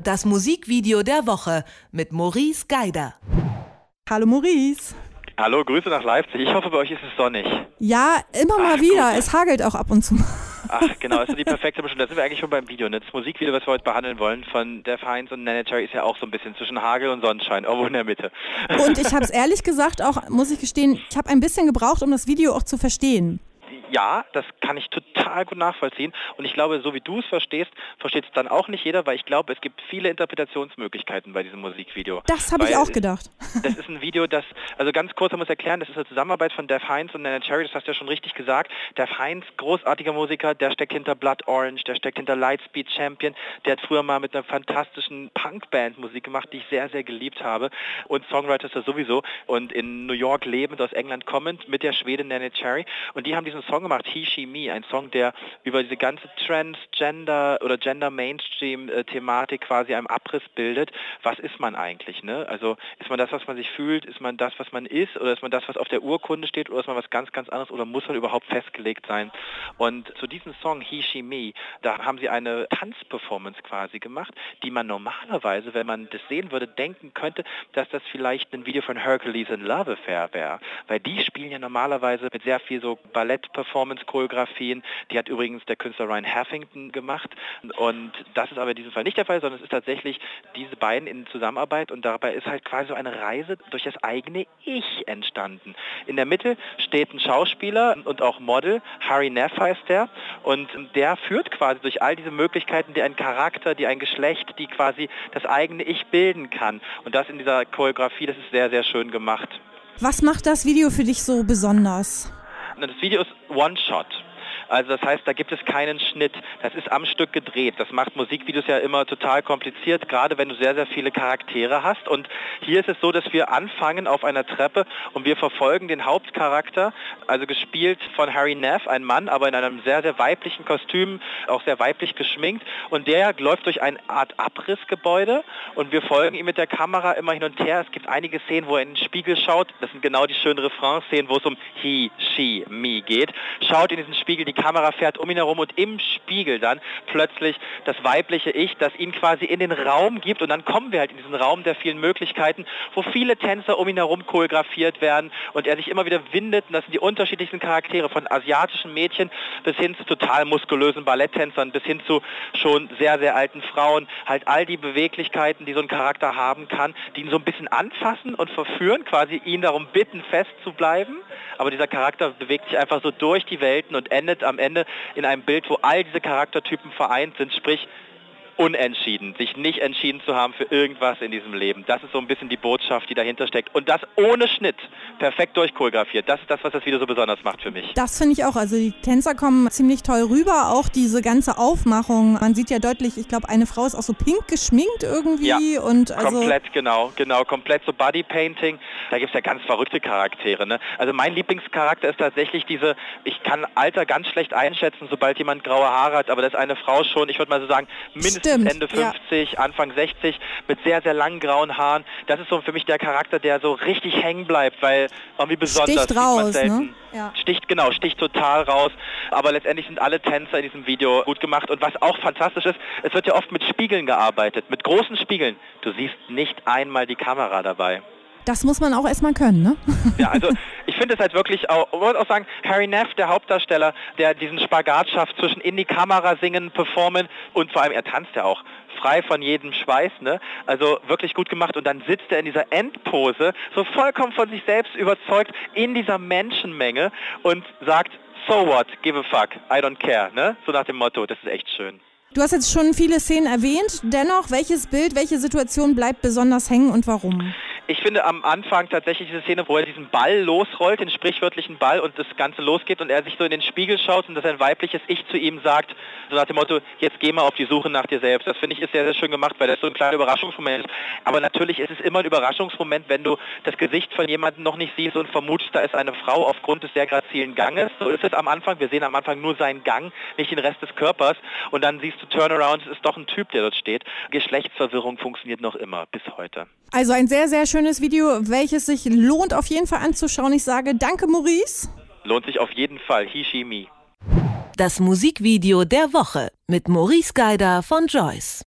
Das Musikvideo der Woche mit Maurice Geider. Hallo Maurice. Hallo, Grüße nach Leipzig. Ich hoffe, bei euch ist es sonnig. Ja, immer mal wieder. Gut. Es hagelt auch ab und zu. Ach, genau, ist so die perfekte Mischung. Da sind wir eigentlich schon beim Video. Ne? Das Musikvideo, was wir heute behandeln wollen, von Def Heinz und Neneh Cherry, ist ja auch so ein bisschen zwischen Hagel und Sonnenschein, irgendwo in der Mitte. Und ich habe es ehrlich gesagt auch, muss ich gestehen, ich habe ein bisschen gebraucht, um das Video auch zu verstehen. Ja, das kann ich total gut nachvollziehen. Und ich glaube, so wie du es verstehst, versteht es dann auch nicht jeder, weil ich glaube, es gibt viele Interpretationsmöglichkeiten bei diesem Musikvideo. Das habe ich auch gedacht. Das ist ein Video, also ganz kurz, man muss erklären, das ist eine Zusammenarbeit von Def Heinz und Neneh Cherry, das hast du ja schon richtig gesagt. Def Heinz, großartiger Musiker, der steckt hinter Blood Orange, der steckt hinter Lightspeed Champion, der hat früher mal mit einer fantastischen Punkband Musik gemacht, die ich sehr, sehr geliebt habe. Und Songwriter ist er sowieso und in New York lebend, aus England kommend, mit der Schwedin Neneh Cherry. Und die haben diesen Song gemacht, He, She, Me, ein Song, der über diese ganze Transgender oder Gender-Mainstream-Thematik quasi einen Abriss bildet. Was ist man eigentlich? Ne? Also ist man das, was man sich fühlt? Ist man das, was man ist? Oder ist man das, was auf der Urkunde steht? Oder ist man was ganz, ganz anderes? Oder muss man überhaupt festgelegt sein? Und zu diesem Song He, She, Me, da haben sie eine Tanzperformance quasi gemacht, die man normalerweise, wenn man das sehen würde, denken könnte, dass das vielleicht ein Video von Hercules in Love Affair wäre. Weil die spielen ja normalerweise mit sehr viel so Ballett-Performance-Choreografien. Die hat übrigens der Künstler Ryan Haffington gemacht. Und das ist aber in diesem Fall nicht der Fall, sondern es ist tatsächlich diese beiden in Zusammenarbeit und dabei ist halt quasi so eine Reise durch das eigene Ich entstanden. In der Mitte steht ein Schauspieler und auch Model, Hari Nef heißt der, und der führt quasi durch all diese Möglichkeiten, die ein Charakter, die ein Geschlecht, die quasi das eigene Ich bilden kann. Und das in dieser Choreografie, das ist sehr, sehr schön gemacht. Was macht das Video für dich so besonders? Das Video ist One-Shot. Also das heißt, da gibt es keinen Schnitt. Das ist am Stück gedreht. Das macht Musikvideos ja immer total kompliziert, gerade wenn du sehr, sehr viele Charaktere hast. Und hier ist es so, dass wir anfangen auf einer Treppe und wir verfolgen den Hauptcharakter, also gespielt von Hari Nef, ein Mann, aber in einem sehr, sehr weiblichen Kostüm, auch sehr weiblich geschminkt. Und der läuft durch eine Art Abrissgebäude und wir folgen ihm mit der Kamera immer hin und her. Es gibt einige Szenen, wo er in den Spiegel schaut. Das sind genau die schönen Refrain-Szenen, wo es um He, She, Me geht. Schaut in diesen Spiegel, die Kamera fährt um ihn herum und im Spiegel dann plötzlich das weibliche Ich, das ihn quasi in den Raum gibt und dann kommen wir halt in diesen Raum der vielen Möglichkeiten, wo viele Tänzer um ihn herum choreografiert werden und er sich immer wieder windet und das sind die unterschiedlichsten Charaktere von asiatischen Mädchen bis hin zu total muskulösen Balletttänzern, bis hin zu schon sehr, sehr alten Frauen, halt all die Beweglichkeiten, die so ein Charakter haben kann, die ihn so ein bisschen anfassen und verführen, quasi ihn darum bitten, fest zu bleiben, aber dieser Charakter bewegt sich einfach so durch die Welten und endet am Ende in einem Bild, wo all diese Charaktertypen vereint sind, sprich unentschieden, sich nicht entschieden zu haben für irgendwas in diesem Leben. Das ist so ein bisschen die Botschaft, die dahinter steckt. Und das ohne Schnitt, perfekt durchchoreografiert. Das ist das, was das Video so besonders macht für mich. Das finde ich auch. Also die Tänzer kommen ziemlich toll rüber. Auch diese ganze Aufmachung. Man sieht ja deutlich, ich glaube, eine Frau ist auch so pink geschminkt irgendwie. Ja, und also komplett, genau. Komplett so Bodypainting. Da gibt es ja ganz verrückte Charaktere. Ne? Also mein Lieblingscharakter ist tatsächlich diese, ich kann Alter ganz schlecht einschätzen, sobald jemand graue Haare hat, aber das ist eine Frau schon, ich würde mal so sagen, mindestens Ende 50, ja. Anfang 60, mit sehr, sehr langen grauen Haaren. Das ist so für mich der Charakter, der so richtig hängen bleibt, weil irgendwie besonders sticht raus, selten. Ne? Ja. Sticht total raus. Aber letztendlich sind alle Tänzer in diesem Video gut gemacht. Und was auch fantastisch ist, es wird ja oft mit Spiegeln gearbeitet, mit großen Spiegeln. Du siehst nicht einmal die Kamera dabei. Das muss man auch erstmal können, ne? Ja, also ich finde es halt wirklich auch, ich würde auch sagen, Hari Nef, der Hauptdarsteller, der diesen Spagat schafft zwischen in die Kamera singen, performen und vor allem, er tanzt ja auch frei von jedem Schweiß, ne? Also wirklich gut gemacht und dann sitzt er in dieser Endpose, so vollkommen von sich selbst überzeugt, in dieser Menschenmenge und sagt, so what, give a fuck, I don't care, ne? So nach dem Motto, das ist echt schön. Du hast jetzt schon viele Szenen erwähnt, dennoch, welches Bild, welche Situation bleibt besonders hängen und warum? Ich finde am Anfang tatsächlich diese Szene, wo er diesen Ball losrollt, den sprichwörtlichen Ball und das Ganze losgeht und er sich so in den Spiegel schaut und dass ein weibliches Ich zu ihm sagt, so nach dem Motto, jetzt geh mal auf die Suche nach dir selbst. Das finde ich ist sehr, sehr schön gemacht, weil das so ein kleiner Überraschungsmoment ist. Aber natürlich ist es immer ein Überraschungsmoment, wenn du das Gesicht von jemandem noch nicht siehst und vermutest, da ist eine Frau aufgrund des sehr grazilen Ganges. So ist es am Anfang. Wir sehen am Anfang nur seinen Gang, nicht den Rest des Körpers. Und dann siehst du Turnaround, es ist doch ein Typ, der dort steht. Geschlechtsverwirrung funktioniert noch immer, bis heute. Also ein sehr, sehr schönes Video, welches sich lohnt auf jeden Fall anzuschauen. Ich sage danke, Maurice. Lohnt sich auf jeden Fall. He, She, Me. Das Musikvideo der Woche mit Maurice Geider von Joyce.